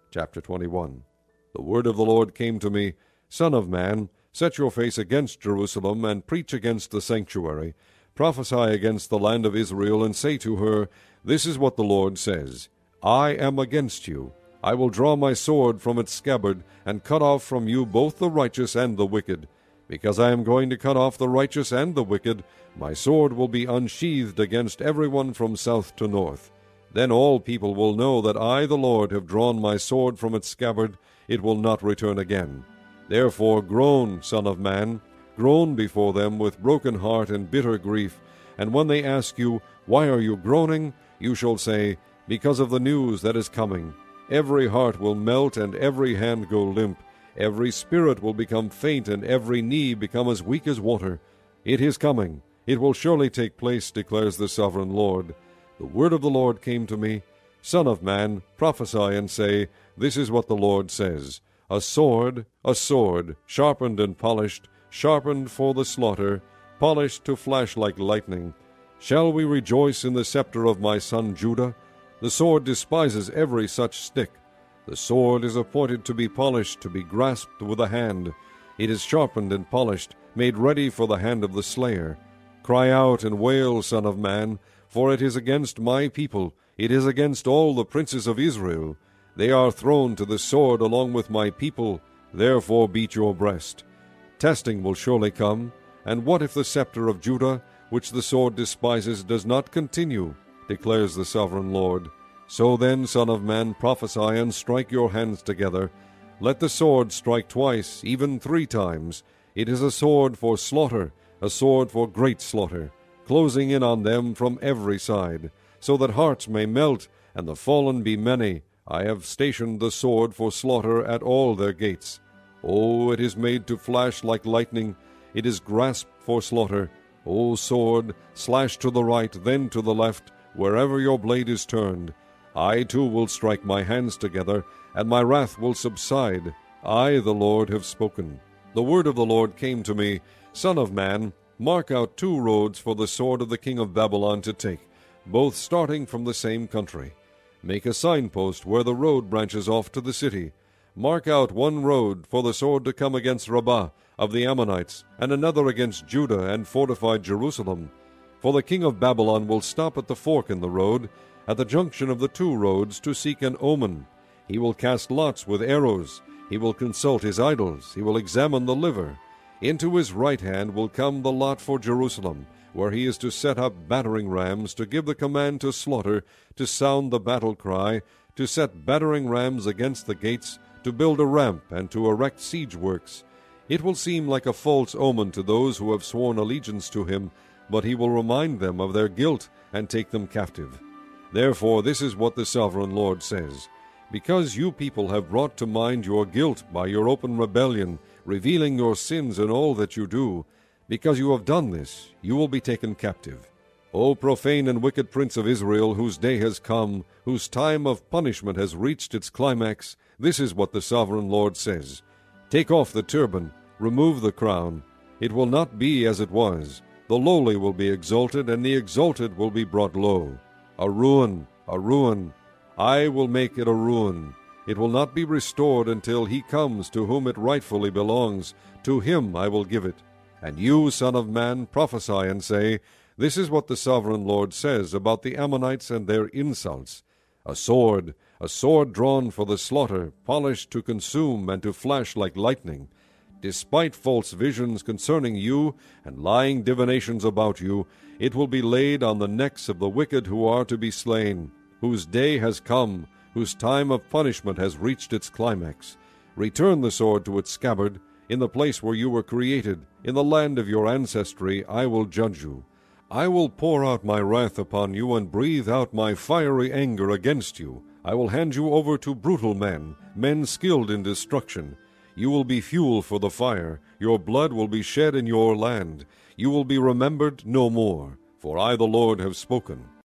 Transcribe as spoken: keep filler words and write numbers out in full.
Chapter twenty-one. The word of the Lord came to me, Son of man, set your face against Jerusalem, and preach against the sanctuary. Prophesy against the land of Israel, and say to her, This is what the Lord says, I am against you. I will draw my sword from its scabbard, and cut off from you both the righteous and the wicked. Because I am going to cut off the righteous and the wicked, my sword will be unsheathed against everyone from south to north. Then all people will know that I, the Lord, have drawn my sword from its scabbard. It will not return again. Therefore groan, Son of man, groan before them with broken heart and bitter grief. And when they ask you, Why are you groaning? You shall say, Because of the news that is coming. Every heart will melt, and every hand go limp. Every spirit will become faint, and every knee become as weak as water. It is coming. It will surely take place, declares the sovereign Lord. The word of the Lord came to me, Son of man, prophesy and say, This is what the Lord says, A sword, a sword, sharpened and polished, sharpened for the slaughter, polished to flash like lightning. Shall we rejoice in the scepter of my son Judah? The sword despises every such stick. The sword is appointed to be polished, to be grasped with a hand. It is sharpened and polished, made ready for the hand of the slayer. Cry out and wail, Son of man, for it is against my people, it is against all the princes of Israel. They are thrown to the sword along with my people, therefore beat your breast. Testing will surely come, and what if the scepter of Judah, which the sword despises, does not continue, declares the sovereign Lord. So then, Son of man, prophesy and strike your hands together. Let the sword strike twice, even three times. It is a sword for slaughter, a sword for great slaughter, closing in on them from every side, so that hearts may melt, and the fallen be many. I have stationed the sword for slaughter at all their gates. O, it is made to flash like lightning, it is grasped for slaughter. O sword, slash to the right, then to the left, wherever your blade is turned. I too will strike my hands together, and my wrath will subside. I, the Lord, have spoken. The word of the Lord came to me, Son of man, mark out two roads for the sword of the king of Babylon to take, both starting from the same country. Make a signpost where the road branches off to the city. Mark out one road for the sword to come against Rabbah of the Ammonites, and another against Judah and fortified Jerusalem. For the king of Babylon will stop at the fork in the road, at the junction of the two roads, to seek an omen. He will cast lots with arrows. He will consult his idols. He will examine the liver. Into his right hand will come the lot for Jerusalem, where he is to set up battering rams, to give the command to slaughter, to sound the battle cry, to set battering rams against the gates, to build a ramp, and to erect siege works. It will seem like a false omen to those who have sworn allegiance to him, but he will remind them of their guilt and take them captive. Therefore this is what the sovereign Lord says, Because you people have brought to mind your guilt by your open rebellion, revealing your sins in all that you do, because you have done this, you will be taken captive. O profane and wicked prince of Israel, whose day has come, whose time of punishment has reached its climax, this is what the sovereign Lord says. Take off the turban, remove the crown. It will not be as it was. The lowly will be exalted, and the exalted will be brought low. A ruin, a ruin. I will make it a ruin. It will not be restored until he comes to whom it rightfully belongs. To him I will give it. And you, Son of man, prophesy and say, This is what the sovereign Lord says about the Ammonites and their insults. A sword, a sword drawn for the slaughter, polished to consume and to flash like lightning. Despite false visions concerning you and lying divinations about you, it will be laid on the necks of the wicked who are to be slain, whose day has come, whose time of punishment has reached its climax. Return the sword to its scabbard. In the place where you were created, in the land of your ancestry, I will judge you. I will pour out my wrath upon you and breathe out my fiery anger against you. I will hand you over to brutal men, men skilled in destruction. You will be fuel for the fire. Your blood will be shed in your land. You will be remembered no more, for I the Lord have spoken.